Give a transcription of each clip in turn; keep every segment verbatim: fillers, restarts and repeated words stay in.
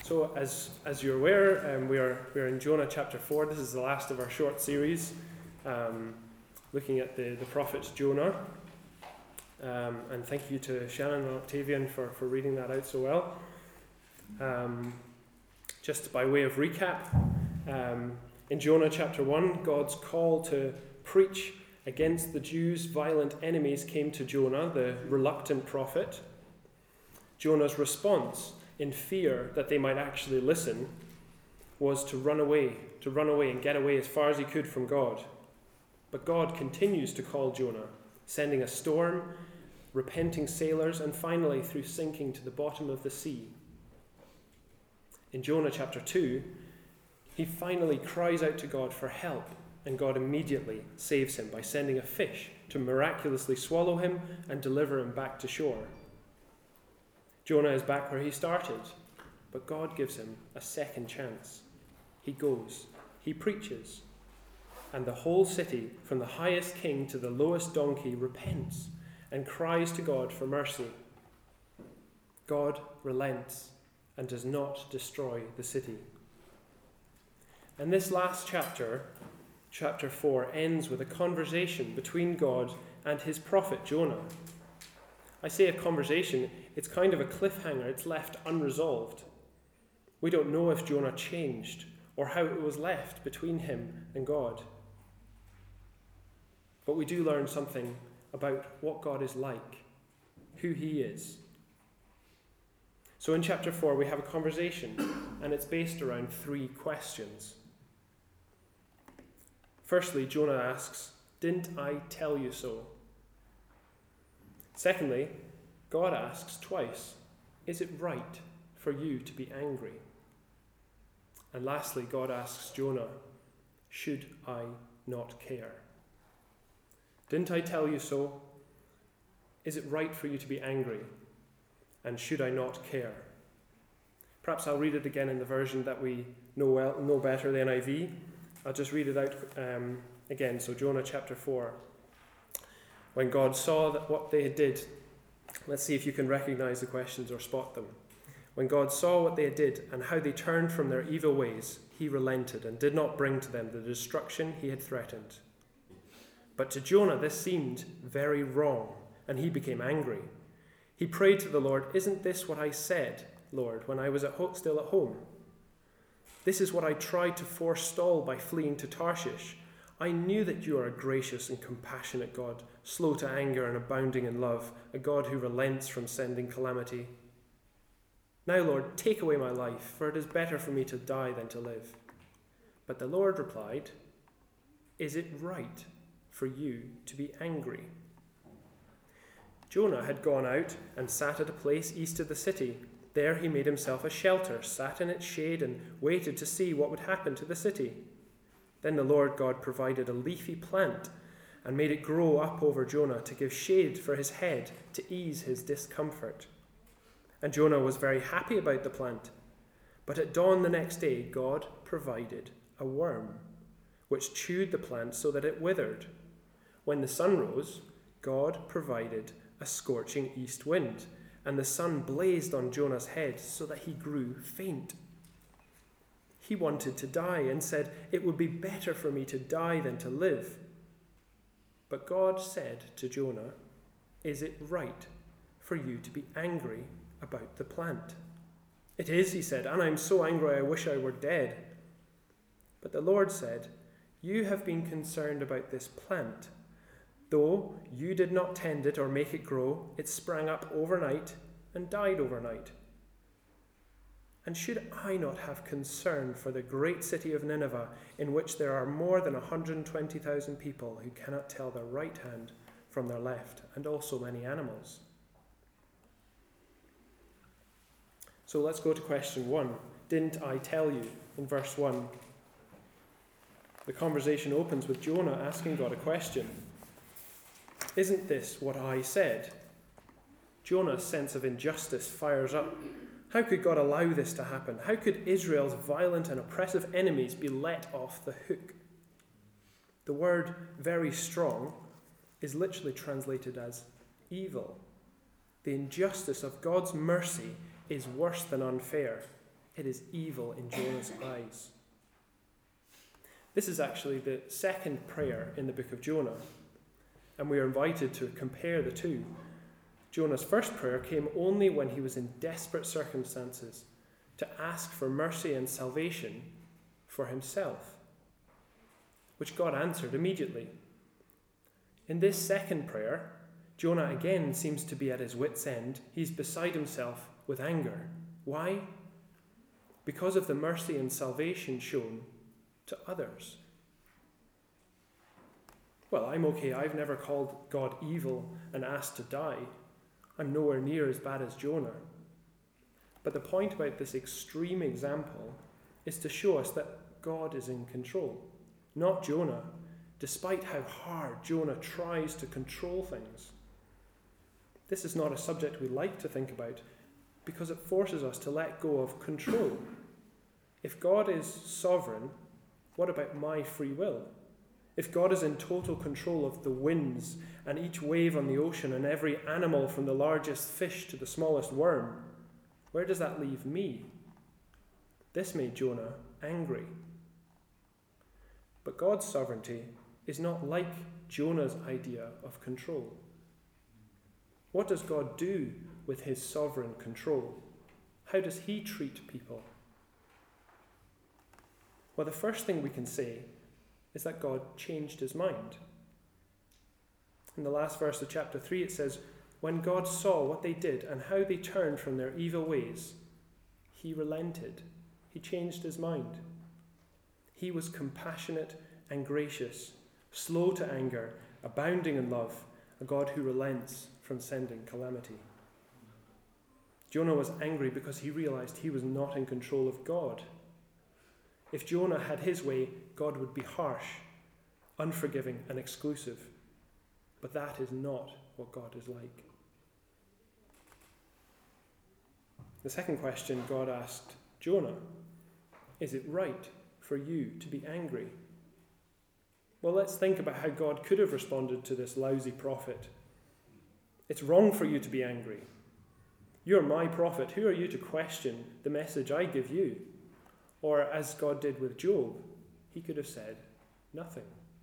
So, as as you're aware, um, we are we are in Jonah chapter four. This is the last of our short series, um, looking at the, the prophet Jonah. Um, and thank you to Shannon and Octavian for, for reading that out so well. Um, just by way of recap, um, in Jonah chapter one, God's call to preach against the Jews' violent enemies came to Jonah, the reluctant prophet. Jonah's response, in fear that they might actually listen, was to run away, to run away and get away as far as he could from God. But God continues to call Jonah, sending a storm, repenting sailors, and finally through sinking to the bottom of the sea. In Jonah chapter two, he finally cries out to God for help, and God immediately saves him by sending a fish to miraculously swallow him and deliver him back to shore. Jonah is back where he started, but God gives him a second chance. He goes, he preaches, and the whole city, from the highest king to the lowest donkey, repents and cries to God for mercy. God relents and does not destroy the city. And this last chapter, chapter four, ends with a conversation between God and his prophet Jonah. I say a conversation, it's kind of a cliffhanger, it's left unresolved. We don't know if Jonah changed or how it was left between him and God. But we do learn something about what God is like, who he is. So in chapter four, we have a conversation, and it's based around three questions. Firstly, Jonah asks, "Didn't I tell you so?" Secondly, God asks twice, "Is it right for you to be angry?" And lastly, God asks Jonah, "Should I not care?" Didn't I tell you so? Is it right for you to be angry? And should I not care? Perhaps I'll read it again in the version that we know well, know better, the N I V. I'll just read it out um, again. So Jonah chapter four. When God saw that what they did, let's see if you can recognize the questions or spot them. When God saw what they did and how they turned from their evil ways, he relented and did not bring to them the destruction he had threatened. But to Jonah this seemed very wrong, and he became angry. He prayed to the Lord, "Isn't this what I said, Lord, when I was at ho- still at home? This is what I tried to forestall by fleeing to Tarshish. I knew that you are a gracious and compassionate God, slow to anger and abounding in love, a God who relents from sending calamity. Now, Lord, take away my life, for it is better for me to die than to live." But the Lord replied, "Is it right for you to be angry?" Jonah had gone out and sat at a place east of the city. There he made himself a shelter, sat in its shade, and waited to see what would happen to the city. Then the Lord God provided a leafy plant and made it grow up over Jonah to give shade for his head, to ease his discomfort. And Jonah was very happy about the plant. But at dawn the next day, God provided a worm, which chewed the plant so that it withered. When the sun rose, God provided a scorching east wind, and the sun blazed on Jonah's head so that he grew faint. He wanted to die and said, "It would be better for me to die than to live." But God said to Jonah, "Is it right for you to be angry about the plant?" "It is," he said, "and I'm so angry I wish I were dead." But the Lord said, "You have been concerned about this plant. Though you did not tend it or make it grow, it sprang up overnight and died overnight. And should I not have concern for the great city of Nineveh, in which there are more than one hundred twenty thousand people who cannot tell their right hand from their left, and also many animals?" So let's go to question one. Didn't I tell you? In verse one. The conversation opens with Jonah asking God a question. "Isn't this what I said?" Jonah's sense of injustice fires up. How could God allow this to happen? How could Israel's violent and oppressive enemies be let off the hook? The word "very strong" is literally translated as evil. The injustice of God's mercy is worse than unfair. It is evil in Jonah's eyes. This is actually the second prayer in the book of Jonah, and we are invited to compare the two. Jonah's first prayer came only when he was in desperate circumstances to ask for mercy and salvation for himself, which God answered immediately. In this second prayer, Jonah again seems to be at his wit's end. He's beside himself with anger. Why? Because of the mercy and salvation shown to others. Well, I'm okay. I've never called God evil and asked to die. I'm nowhere near as bad as Jonah. But the point about this extreme example is to show us that God is in control, not Jonah, despite how hard Jonah tries to control things. This is not a subject we like to think about because it forces us to let go of control. If God is sovereign, what about my free will? If God is in total control of the winds and each wave on the ocean and every animal from the largest fish to the smallest worm, where does that leave me? This made Jonah angry. But God's sovereignty is not like Jonah's idea of control. What does God do with his sovereign control? How does he treat people? Well, the first thing we can say is that God changed his mind. In the last verse of chapter three, it says, "When God saw what they did and how they turned from their evil ways, he relented." He changed his mind. He was compassionate and gracious, slow to anger, abounding in love, a God who relents from sending calamity. Jonah was angry because he realized he was not in control of God. If Jonah had his way, God would be harsh, unforgiving, and exclusive. But that is not what God is like. The second question God asked Jonah, is it right for you to be angry? Well, let's think about how God could have responded to this lousy prophet. It's wrong for you to be angry. You're my prophet. Who are you to question the message I give you? Or as God did with Job, he could have said nothing.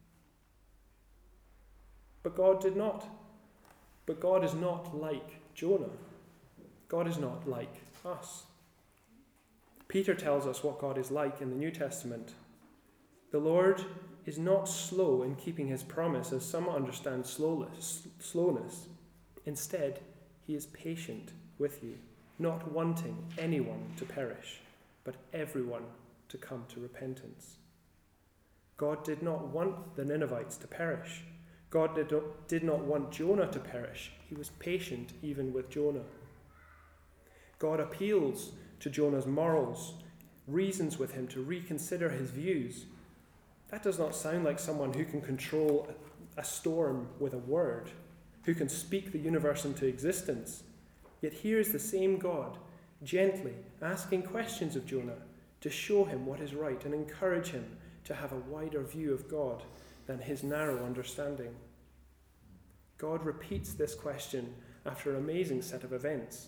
But God did not. But God is not like Jonah. God is not like us. Peter tells us what God is like in the New Testament. The Lord is not slow in keeping his promise, as some understand slowness. slowness. Instead, he is patient with you, not wanting anyone to perish, but everyone to come to repentance. God did not want the Ninevites to perish. God did not, did not want Jonah to perish. He was patient even with Jonah. God appeals to Jonah's morals, reasons with him to reconsider his views. That does not sound like someone who can control a storm with a word, who can speak the universe into existence. Yet here is the same God, gently asking questions of Jonah to show him what is right and encourage him to have a wider view of God than his narrow understanding. God repeats this question after an amazing set of events.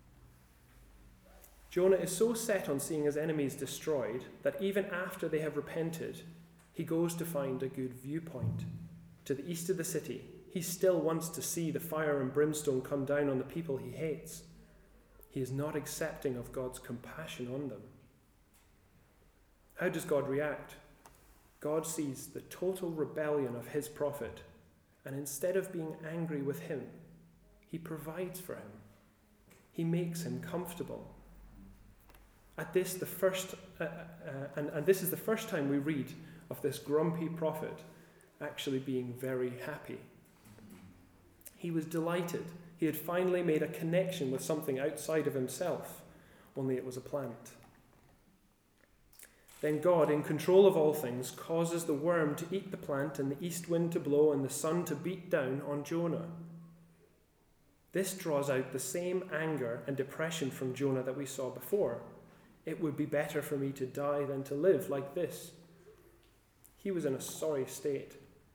Jonah is so set on seeing his enemies destroyed that even after they have repented, he goes to find a good viewpoint. To the east of the city, he still wants to see the fire and brimstone come down on the people he hates. He is not accepting of God's compassion on them. How does God react? God sees the total rebellion of his prophet, and instead of being angry with him, he provides for him. He makes him comfortable. At this, the first, uh, uh, and, and this is the first time we read of this grumpy prophet actually being very happy. He was delighted. He had finally made a connection with something outside of himself, only it was a plant. Then God, in control of all things, causes the worm to eat the plant and the east wind to blow and the sun to beat down on Jonah. This draws out the same anger and depression from Jonah that we saw before. It would be better for me to die than to live like this. He was in a sorry state.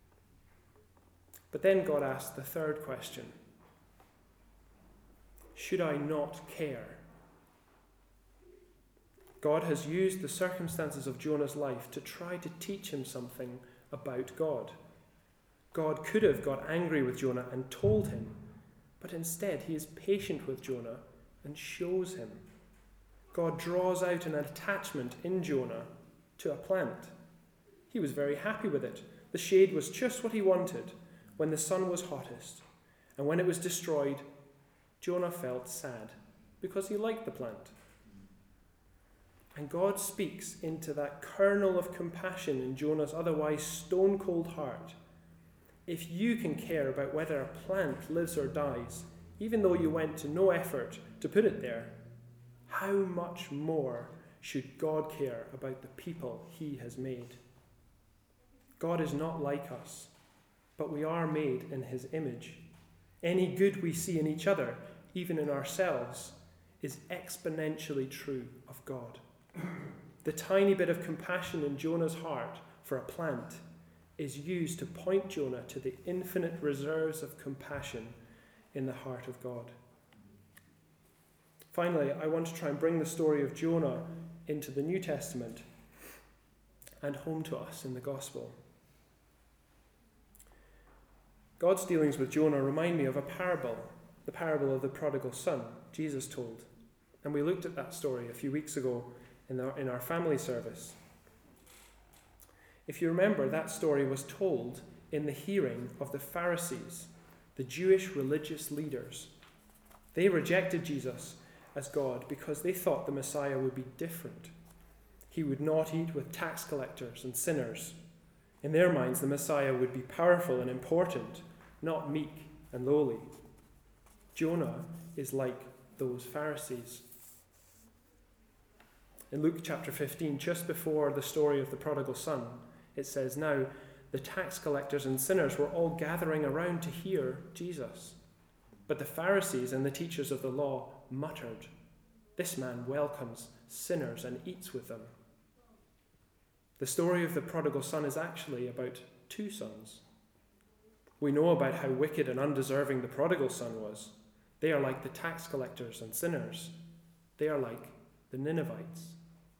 But then God asked the third question. Should I not care? God has used the circumstances of Jonah's life to try to teach him something about God. God could have got angry with Jonah and told him, but instead he is patient with Jonah and shows him. God draws out an attachment in Jonah to a plant. He was very happy with it. The shade was just what he wanted when the sun was hottest. And when it was destroyed, Jonah felt sad because he liked the plant. And God speaks into that kernel of compassion in Jonah's otherwise stone-cold heart. If you can care about whether a plant lives or dies, even though you went to no effort to put it there, how much more should God care about the people he has made? God is not like us, but we are made in his image. Any good we see in each other, even in ourselves, is exponentially true of God. The tiny bit of compassion in Jonah's heart for a plant is used to point Jonah to the infinite reserves of compassion in the heart of God. Finally, I want to try and bring the story of Jonah into the New Testament and home to us in the Gospel. God's dealings with Jonah remind me of a parable, the parable of the prodigal son Jesus told. And we looked at that story a few weeks ago in our, in our family service. If you remember, that story was told in the hearing of the Pharisees, the Jewish religious leaders. They rejected Jesus as God because they thought the Messiah would be different. He would not eat with tax collectors and sinners. In their minds, the Messiah would be powerful and important, not meek and lowly. Jonah is like those Pharisees. In Luke chapter fifteen, just before the story of the prodigal son, it says, "Now the tax collectors and sinners were all gathering around to hear Jesus. But the Pharisees and the teachers of the law muttered, 'This man welcomes sinners and eats with them.'" The story of the prodigal son is actually about two sons. We know about how wicked and undeserving the prodigal son was. They are like the tax collectors and sinners. They are like the Ninevites.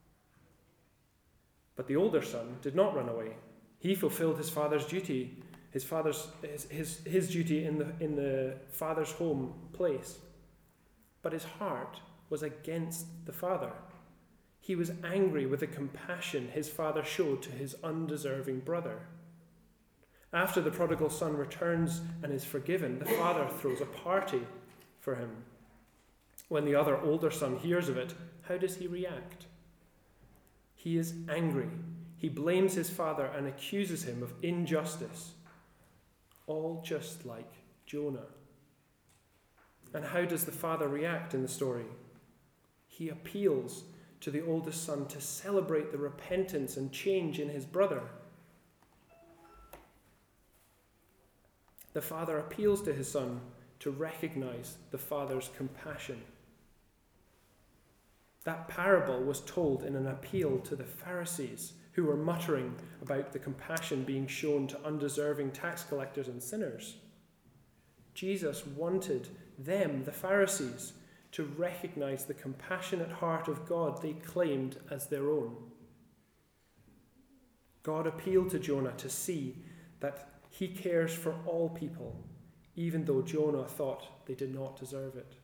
But the older son did not run away. He fulfilled his father's duty, his father's his, his, his duty in the in the father's home place. But his heart was against the father. He was angry with the compassion his father showed to his undeserving brother. After the prodigal son returns and is forgiven, the father throws a party for him. When the other older son hears of it, how does he react? He is angry. He blames his father and accuses him of injustice, all just like Jonah. And how does the father react in the story? He appeals to the oldest son to celebrate the repentance and change in his brother. The father appeals to his son to recognize the father's compassion. That parable was told in an appeal to the Pharisees, who were muttering about the compassion being shown to undeserving tax collectors and sinners. Jesus wanted them, the Pharisees, to recognize the compassionate heart of God they claimed as their own. God appealed to Jonah to see that he cares for all people, even though Jonah thought they did not deserve it.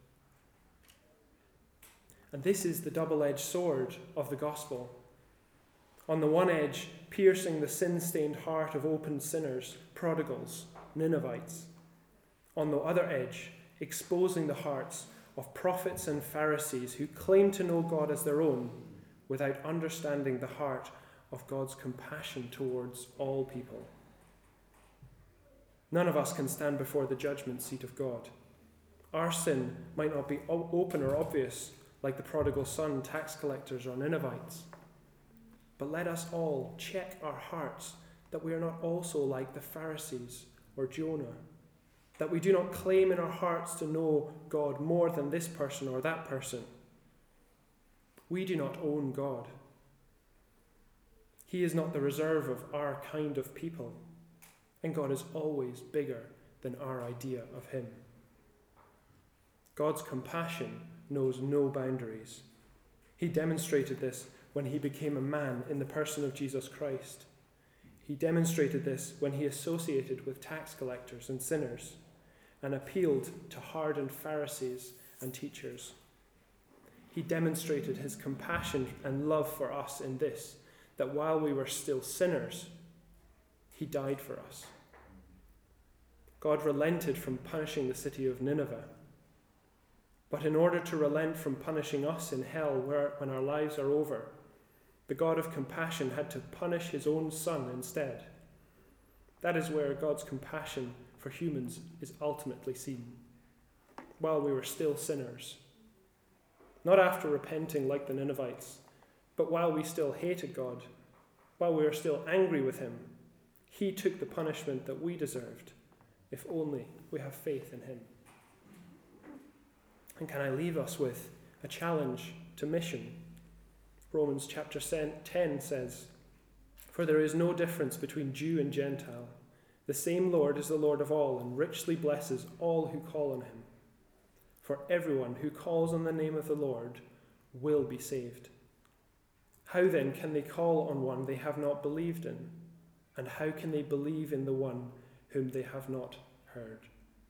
And this is the double-edged sword of the gospel. On the one edge, piercing the sin-stained heart of open sinners, prodigals, Ninevites. On the other edge, exposing the hearts of prophets and Pharisees who claim to know God as their own without understanding the heart of God's compassion towards all people. None of us can stand before the judgment seat of God. Our sin might not be open or obvious like the prodigal son, tax collectors, or Ninevites. But let us all check our hearts that we are not also like the Pharisees or Jonah, that we do not claim in our hearts to know God more than this person or that person. We do not own God. He is not the reserve of our kind of people, and God is always bigger than our idea of him. God's compassion knows no boundaries. He demonstrated this when he became a man in the person of Jesus Christ. He demonstrated this when he associated with tax collectors and sinners and appealed to hardened Pharisees and teachers. He demonstrated his compassion and love for us in this, that while we were still sinners, he died for us. God relented from punishing the city of Nineveh. But in order to relent from punishing us in hell where, when our lives are over, the God of compassion had to punish his own Son instead. That is where God's compassion for humans is ultimately seen, while we were still sinners. Not after repenting like the Ninevites, but while we still hated God, while we were still angry with him, he took the punishment that we deserved, if only we have faith in him. And can I leave us with a challenge to mission? Romans chapter ten says, "For there is no difference between Jew and Gentile. The same Lord is the Lord of all and richly blesses all who call on him. For everyone who calls on the name of the Lord will be saved. How then can they call on one they have not believed in? And how can they believe in the one whom they have not heard?"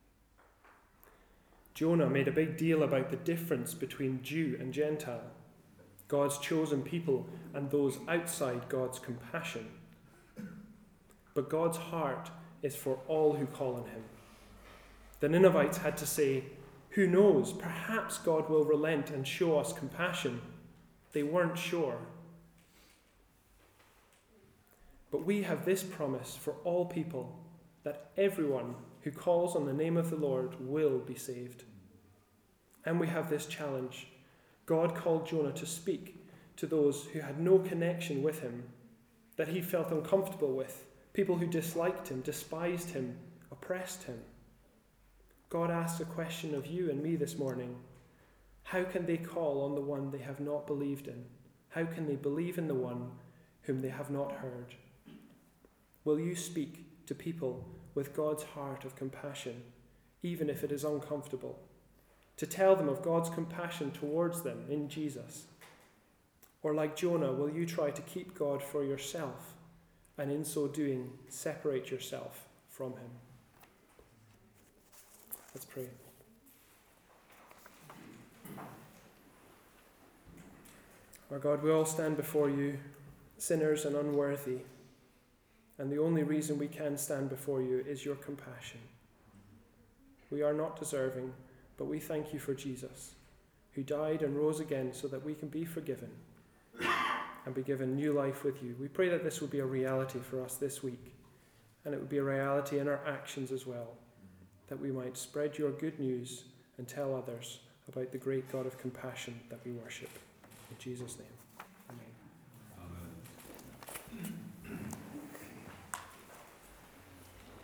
Jonah made a big deal about the difference between Jew and Gentile, God's chosen people and those outside God's compassion. But God's heart is for all who call on him. The Ninevites had to say, "Who knows, perhaps God will relent and show us compassion." They weren't sure. But we have this promise for all people, that everyone who calls on the name of the Lord will be saved. And we have this challenge. God called Jonah to speak to those who had no connection with him, that he felt uncomfortable with, people who disliked him, despised him, oppressed him. God asks a question of you and me this morning. How can they call on the one they have not believed in? How can they believe in the one whom they have not heard? Will you speak to people with God's heart of compassion, even if it is uncomfortable, to tell them of God's compassion towards them in Jesus? Or like Jonah, will you try to keep God for yourself and in so doing separate yourself from him? Let's pray. Our God, we all stand before you, sinners and unworthy, and the only reason we can stand before you is your compassion. We are not deserving, but we thank you for Jesus, who died and rose again so that we can be forgiven and be given new life with you. We pray that this would be a reality for us this week, and it would be a reality in our actions as well, that we might spread your good news and tell others about the great God of compassion that we worship. In Jesus' name.